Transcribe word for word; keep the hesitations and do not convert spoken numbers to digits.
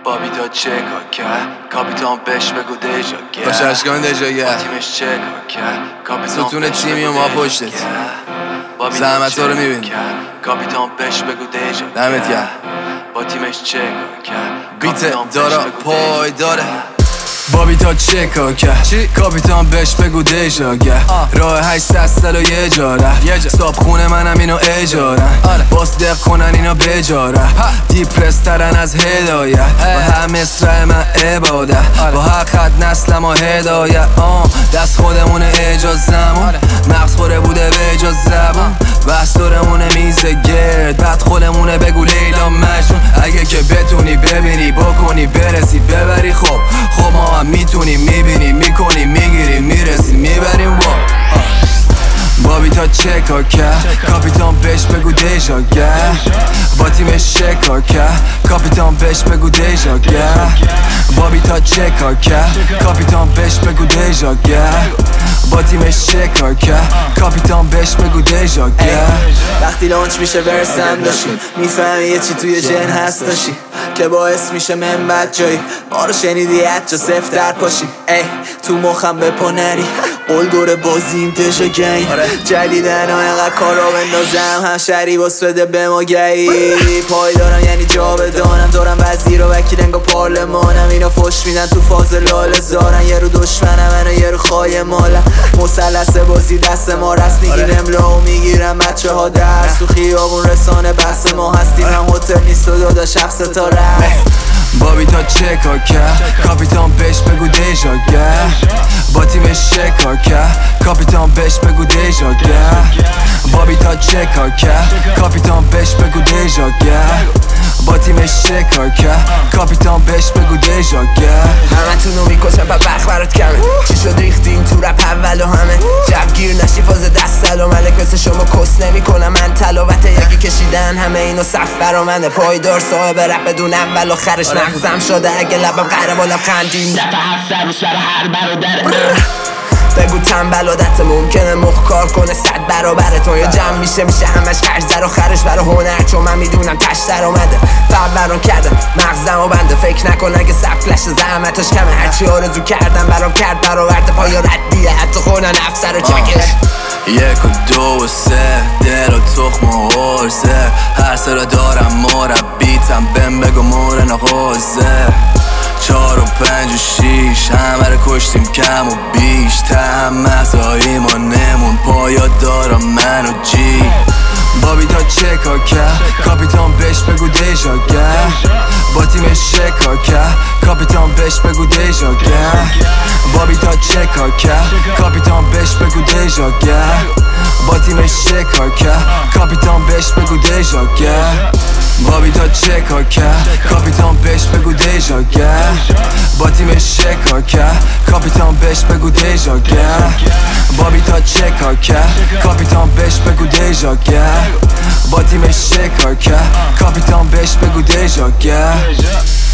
بابی تا چه کار کرد کاپیتان بهش بگو دیجا کرد باشه اشکان دیجا کرد تیمش چه کار کرد کاپیتان ستون تیمی و ما پشتت زحمت ها رو میبینی کاپیتان بهش بگو دیجا دمت گرم با تیمش چه کار کرد بیت دارا پای داره بابی تا چه کار کرد کاپیتان بهش بگو دیجا کرد راه هشتصد سال و یه جاره صاحب خونه منم اینو اجارن باز دق کنن اینو بجاره دیپرس ترن از هدایت با هم مصرع من عبادت با هر خط نسلم و هدایت دست خودمونه اجازمون مغز خوره بوده به اجاز زبون بحث دورمونه میزه گرد بعد خودمونه بگو لیلا مجنون اگه که بتونی ببینی بکنی برسی ببری خب خب ما هم میتونیم میبینیم میکنیم میگیریم میرسیم میبریم وا بابی تا چه کار کرد کاپیتان بهش بگو دیجا کرد با تیمش چه کار کرد کاپیتان بهش بگو دیجا کرد بابی تا چه کار کرد کاپیتان بهش بگو دیجا کرد با تیمش چه کار کرد کاپیتان بهش بگو دیجا کرد وقتی لانچ میشه ورسم داشی میفهمی یه چی توی جن هست داشی که باعث میشه من بد جایی ما رو شنیدی حتی صفر در پاشی ای تو مخم بپا نری قول دور بازیم تشا گنگ جلیدن ها اینقدر کارا بندازم هم شری باس بده به ما گی پای دارم یعنی جا بدانم دارم وزیر و وکیل انگا پارلمانم اینا فش میدن تو فاز لال زارن یه رو دشمنم منو یه رو خواهی مالم مسلس بازی دست ما رست میگیم املا و میگیرم بچه ها درس تو خیابون رسانه بحث ما هستیم هم هتل نیست و داداش هفت ستاره بابی تا چه کار کرد کاپیتان بهش بگو دیجا کرد با تیمش چه کار کرد کاپیتان بهش بگو دیجا کرد بابی تا چه کار کرد کاپیتان بهش بگو دیجا کرد با تیمش چه کار کرد کاپیتان بهش بگو دیجا کرد همتونو میکشم پا بخ برات کمه چی شد ریختین تو رپ اول و همه جبگیر نشی فاز دست سلام ملک مثل شما کس نمی کنم من تلاوت یکی کشیدن همه اینو صف برا منه پایدار صاحب رپ بدون اول و خرش مغزم شده اگه لبم قره با لبخندیم دفعه هفت سر و سر هر برادره بگو تنبل و دت ممکنه مخ کار کنه صد برابر تو یا جمع میشه میشه همش خرج و خرش برا هنر چون من میدونم تش در اومده فرق برام کرده مغزم و بنده فکر نکن اگه سفلش زحمتش کمه هرچی آرزو کردم برام کرد برآورده پایا ردیه حتی خونن افسر و چکش یک و دو و سه دل و تخم و عرضه هر سر دارم مربیتم بهم بگو مورن و غزه چار و پنج و شیش همه رو کشتیم کم و بیش تهم مزایی ما نمون پایا دارم من و جی بابی تا چه کار کرد کاپیتان بهش بگو دیجا کرد با تیمش چه کار کرد کاپیتان بهش بگو دیجا کرد بابی تا چه کار کرد کاپیتان بهش بگو دیجا کرد با تیمش چه کار کرد کاپیتان بهش بگو دیجا کرد بابی تا چه کار کرد کاپیتان بهش بگو دیجا کرد با تیمش چه کار کرد کاپیتان بهش بگو دیجا کرد بابی تا چه کار کرد کاپیتان بهش بگو دیجا کرد با تیمش چه کار کرد کاپیتان بهش بگو دیجا کرد